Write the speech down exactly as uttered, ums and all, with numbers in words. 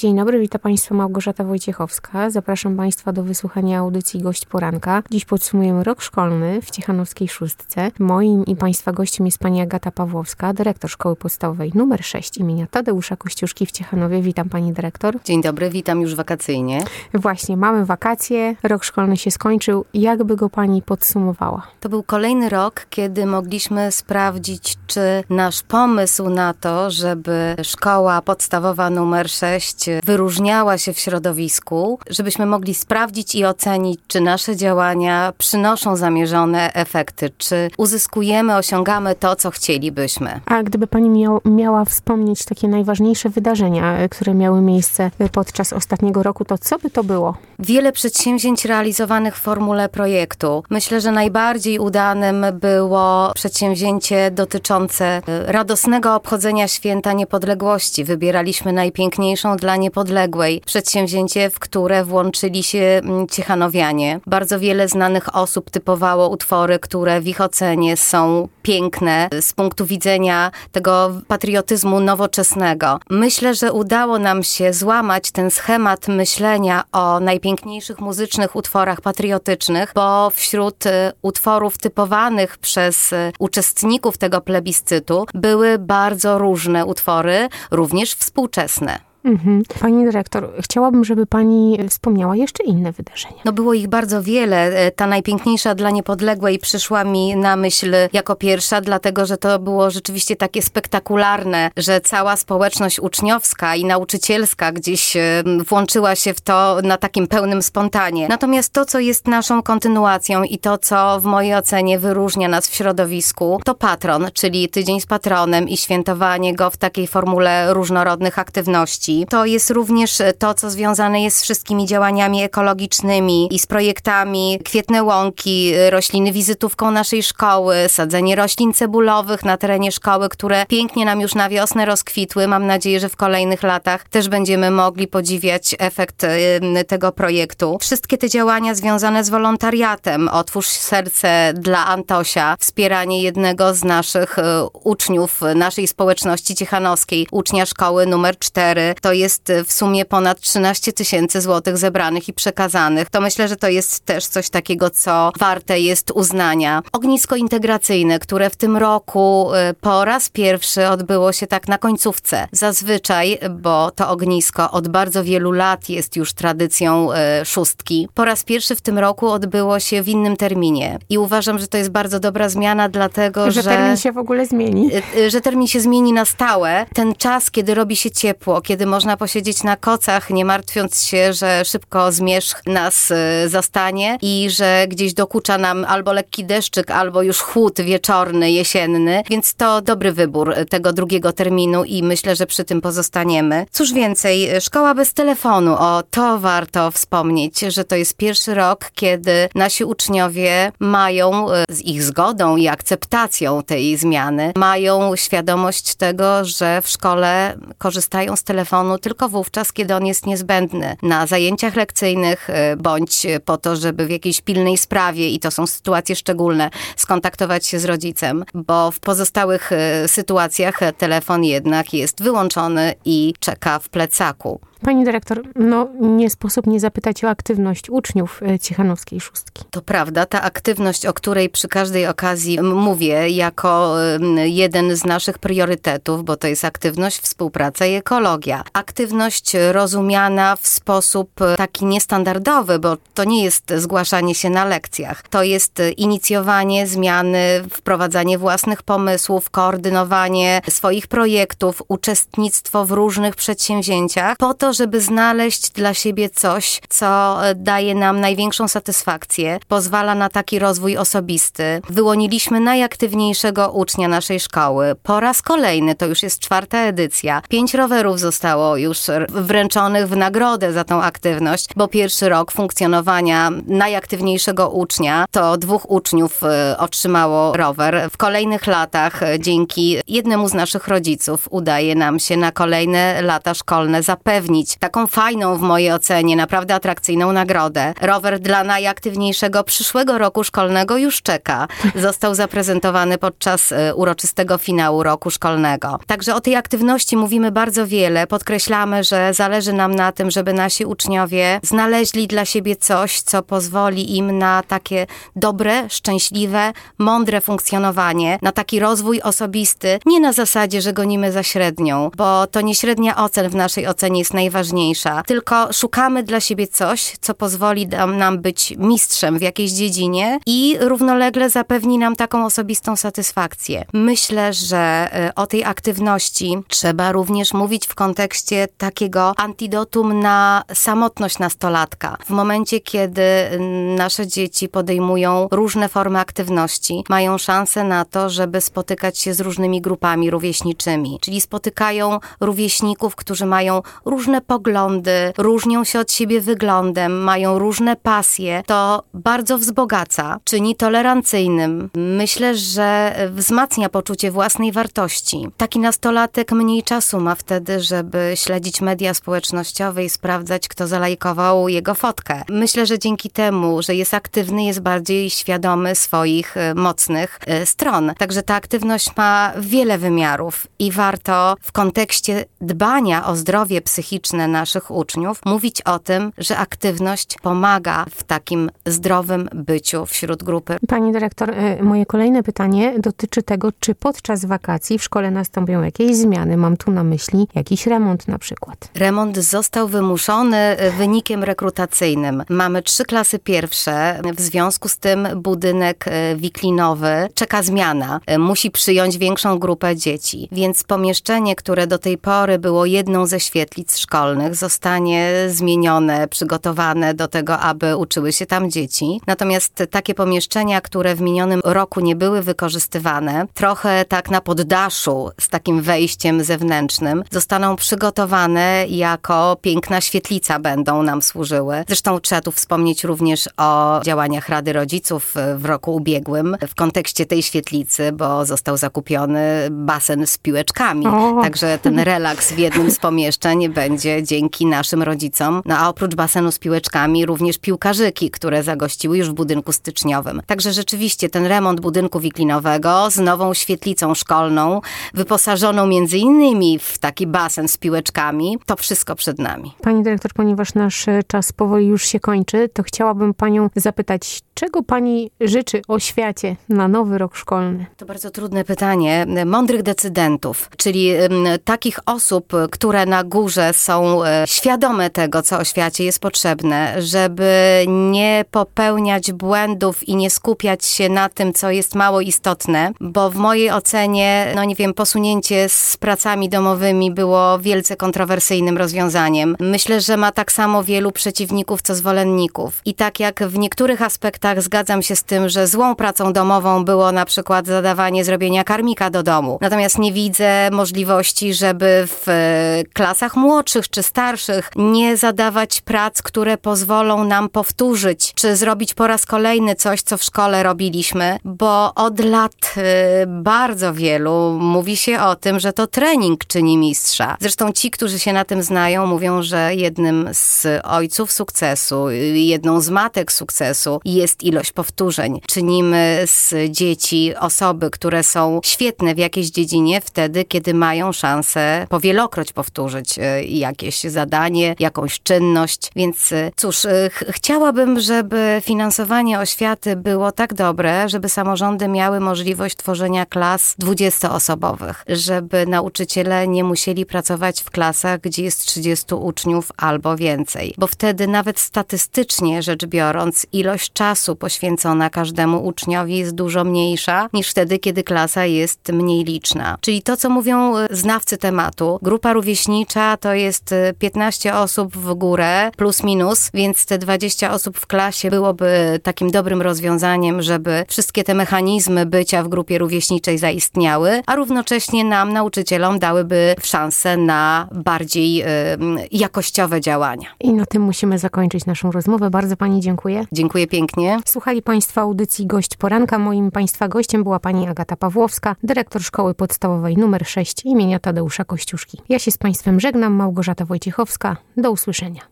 Dzień dobry, witam Państwa Małgorzata Wojciechowska. Zapraszam Państwa do wysłuchania audycji Gość Poranka. Dziś podsumujemy rok szkolny w Ciechanowskiej Szóstce. Moim i Państwa gościem jest pani Agata Pawłowska, dyrektor Szkoły Podstawowej numer sześć imienia Tadeusza Kościuszki w Ciechanowie. Witam Pani dyrektor. Dzień dobry, witam już wakacyjnie. Właśnie, mamy wakacje, rok szkolny się skończył. Jak by go Pani podsumowała? To był kolejny rok, kiedy mogliśmy sprawdzić, czy nasz pomysł na to, żeby szkoła podstawowa numer sześć wyróżniała się w środowisku, żebyśmy mogli sprawdzić i ocenić, czy nasze działania przynoszą zamierzone efekty, czy uzyskujemy, osiągamy to, co chcielibyśmy. A gdyby Pani miał, miała wspomnieć takie najważniejsze wydarzenia, które miały miejsce podczas ostatniego roku, to co by to było? Wiele przedsięwzięć realizowanych w formule projektu. Myślę, że najbardziej udanym było przedsięwzięcie dotyczące radosnego obchodzenia Święta Niepodległości. Wybieraliśmy najpiękniejszą dla Niepodległej przedsięwzięcie, w które włączyli się ciechanowianie. Bardzo wiele znanych osób typowało utwory, które w ich ocenie są piękne z punktu widzenia tego patriotyzmu nowoczesnego. Myślę, że udało nam się złamać ten schemat myślenia o najpiękniejszych muzycznych utworach patriotycznych, bo wśród utworów typowanych przez uczestników tego plebiscytu były bardzo różne utwory, również współczesne. Mhm. Pani dyrektor, chciałabym, żeby Pani wspomniała jeszcze inne wydarzenia. No było ich bardzo wiele. Ta najpiękniejsza dla Niepodległej przyszła mi na myśl jako pierwsza, dlatego że to było rzeczywiście takie spektakularne, że cała społeczność uczniowska i nauczycielska gdzieś włączyła się w to na takim pełnym spontanie. Natomiast to, co jest naszą kontynuacją i to, co w mojej ocenie wyróżnia nas w środowisku, to patron, czyli tydzień z patronem i świętowanie go w takiej formule różnorodnych aktywności. To jest również to, co związane jest z wszystkimi działaniami ekologicznymi i z projektami Kwietne Łąki, rośliny wizytówką naszej szkoły, sadzenie roślin cebulowych na terenie szkoły, które pięknie nam już na wiosnę rozkwitły. Mam nadzieję, że w kolejnych latach też będziemy mogli podziwiać efekt tego projektu. Wszystkie te działania związane z wolontariatem, Otwórz serce dla Antosia, wspieranie jednego z naszych uczniów naszej społeczności ciechanowskiej, ucznia szkoły numer cztery, to jest w sumie ponad trzynaście tysięcy złotych zebranych i przekazanych. To myślę, że to jest też coś takiego, co warte jest uznania. Ognisko integracyjne, które w tym roku po raz pierwszy odbyło się tak na końcówce. Zazwyczaj, bo to ognisko od bardzo wielu lat jest już tradycją szóstki. Po raz pierwszy w tym roku odbyło się w innym terminie. I uważam, że to jest bardzo dobra zmiana, dlatego, że... Że termin się w ogóle zmieni. Że termin się zmieni na stałe. Ten czas, kiedy robi się ciepło, kiedy można posiedzieć na kocach, nie martwiąc się, że szybko zmierzch nas zastanie i że gdzieś dokucza nam albo lekki deszczyk, albo już chłód wieczorny, jesienny. Więc to dobry wybór tego drugiego terminu i myślę, że przy tym pozostaniemy. Cóż więcej, szkoła bez telefonu. O, to warto wspomnieć, że to jest pierwszy rok, kiedy nasi uczniowie mają z ich zgodą i akceptacją tej zmiany, mają świadomość tego, że w szkole korzystają z telefonu tylko wówczas, kiedy on jest niezbędny na zajęciach lekcyjnych, bądź po to, żeby w jakiejś pilnej sprawie, i to są sytuacje szczególne, skontaktować się z rodzicem, bo w pozostałych sytuacjach telefon jednak jest wyłączony i czeka w plecaku. Pani dyrektor, no nie sposób nie zapytać o aktywność uczniów Ciechanowskiej Szóstki. To prawda, ta aktywność, o której przy każdej okazji mówię jako jeden z naszych priorytetów, bo to jest aktywność, współpraca i ekologia. Aktywność rozumiana w sposób taki niestandardowy, bo to nie jest zgłaszanie się na lekcjach. To jest inicjowanie zmiany, wprowadzanie własnych pomysłów, koordynowanie swoich projektów, uczestnictwo w różnych przedsięwzięciach, po to, żeby znaleźć dla siebie coś, co daje nam największą satysfakcję, pozwala na taki rozwój osobisty. Wyłoniliśmy najaktywniejszego ucznia naszej szkoły. Po raz kolejny, to już jest czwarta edycja, pięć rowerów zostało już wręczonych w nagrodę za tą aktywność, bo pierwszy rok funkcjonowania najaktywniejszego ucznia to dwóch uczniów otrzymało rower. W kolejnych latach dzięki jednemu z naszych rodziców udaje nam się na kolejne lata szkolne zapewnić wyróżnić taką fajną w mojej ocenie, naprawdę atrakcyjną nagrodę. Rower dla najaktywniejszego przyszłego roku szkolnego już czeka. Został zaprezentowany podczas uroczystego finału roku szkolnego. Także o tej aktywności mówimy bardzo wiele. Podkreślamy, że zależy nam na tym, żeby nasi uczniowie znaleźli dla siebie coś, co pozwoli im na takie dobre, szczęśliwe, mądre funkcjonowanie, na taki rozwój osobisty, nie na zasadzie, że gonimy za średnią, bo to nie średnia ocen w naszej ocenie jest najważniejsza, tylko szukamy dla siebie coś, co pozwoli nam być mistrzem w jakiejś dziedzinie i równolegle zapewni nam taką osobistą satysfakcję. Myślę, że o tej aktywności trzeba również mówić w kontekście takiego antidotum na samotność nastolatka. W momencie, kiedy nasze dzieci podejmują różne formy aktywności, mają szansę na to, żeby spotykać się z różnymi grupami rówieśniczymi, czyli spotykają rówieśników, którzy mają różne poglądy, różnią się od siebie wyglądem, mają różne pasje, to bardzo wzbogaca, czyni tolerancyjnym. Myślę, że wzmacnia poczucie własnej wartości. Taki nastolatek mniej czasu ma wtedy, żeby śledzić media społecznościowe i sprawdzać, kto zalajkował jego fotkę. Myślę, że dzięki temu, że jest aktywny, jest bardziej świadomy swoich mocnych stron. Także ta aktywność ma wiele wymiarów i warto w kontekście dbania o zdrowie psychiczne naszych uczniów mówić o tym, że aktywność pomaga w takim zdrowym byciu wśród grupy. Pani dyrektor, moje kolejne pytanie dotyczy tego, czy podczas wakacji w szkole nastąpią jakieś zmiany. Mam tu na myśli jakiś remont na przykład. Remont został wymuszony wynikiem rekrutacyjnym. Mamy trzy klasy pierwsze. W związku z tym budynek wiklinowy czeka zmiana. Musi przyjąć większą grupę dzieci. Więc pomieszczenie, które do tej pory było jedną ze świetlic szkolnych, zostanie zmienione, przygotowane do tego, aby uczyły się tam dzieci. Natomiast takie pomieszczenia, które w minionym roku nie były wykorzystywane, trochę tak na poddaszu z takim wejściem zewnętrznym, zostaną przygotowane jako piękna świetlica będą nam służyły. Zresztą trzeba tu wspomnieć również o działaniach Rady Rodziców w roku ubiegłym w kontekście tej świetlicy, bo został zakupiony basen z piłeczkami. O. Także ten relaks w jednym z pomieszczeń będzie dzięki naszym rodzicom. No a oprócz basenu z piłeczkami również piłkarzyki, które zagościły już w budynku styczniowym. Także rzeczywiście ten remont budynku wiklinowego z nową świetlicą szkolną, wyposażoną między innymi w taki basen z piłeczkami, to wszystko przed nami. Pani dyrektor, ponieważ nasz czas powoli już się kończy, to chciałabym panią zapytać, czego pani życzy oświacie na nowy rok szkolny? To bardzo trudne pytanie. Mądrych decydentów, czyli takich osób, które na górze są świadome tego, co oświacie jest potrzebne, żeby nie popełniać błędów i nie skupiać się na tym, co jest mało istotne, bo w mojej ocenie, no nie wiem, posunięcie z pracami domowymi było wielce kontrowersyjnym rozwiązaniem. Myślę, że ma tak samo wielu przeciwników, co zwolenników. I tak jak w niektórych aspektach zgadzam się z tym, że złą pracą domową było na przykład zadawanie zrobienia karmika do domu. Natomiast nie widzę możliwości, żeby w klasach młodszych czy starszych nie zadawać prac, które pozwolą nam powtórzyć, czy zrobić po raz kolejny coś, co w szkole robiliśmy, bo od lat y, bardzo wielu mówi się o tym, że to trening czyni mistrza. Zresztą ci, którzy się na tym znają, mówią, że jednym z ojców sukcesu, jedną z matek sukcesu jest ilość powtórzeń. Czynimy z dzieci osoby, które są świetne w jakiejś dziedzinie wtedy, kiedy mają szansę powielokroć powtórzyć jakieś zadanie, jakąś czynność. Więc cóż, ch- chciałabym, żeby finansowanie oświaty było tak dobre, żeby samorządy miały możliwość tworzenia klas dwudziestoosobowych, żeby nauczyciele nie musieli pracować w klasach, gdzie jest trzydziestu uczniów albo więcej. Bo wtedy nawet statystycznie rzecz biorąc, ilość czasu poświęcona każdemu uczniowi jest dużo mniejsza niż wtedy, kiedy klasa jest mniej liczna. Czyli to, co mówią znawcy tematu, grupa rówieśnicza to jest piętnaście osób w górę, plus minus, więc te dwadzieścia osób w klasie byłoby takim dobrym rozwiązaniem, żeby wszystkie te mechanizmy bycia w grupie rówieśniczej zaistniały, a równocześnie nam, nauczycielom, dałyby szansę na bardziej y, jakościowe działania. I na tym musimy zakończyć naszą rozmowę. Bardzo pani dziękuję. Dziękuję pięknie. Słuchali państwo audycji Gość Poranka. Moim państwa gościem była pani Agata Pawłowska, dyrektor Szkoły Podstawowej numer sześć imienia Tadeusza Kościuszki. Ja się z państwem żegnam, Małgorzata Małgorzata Wojciechowska. Do usłyszenia.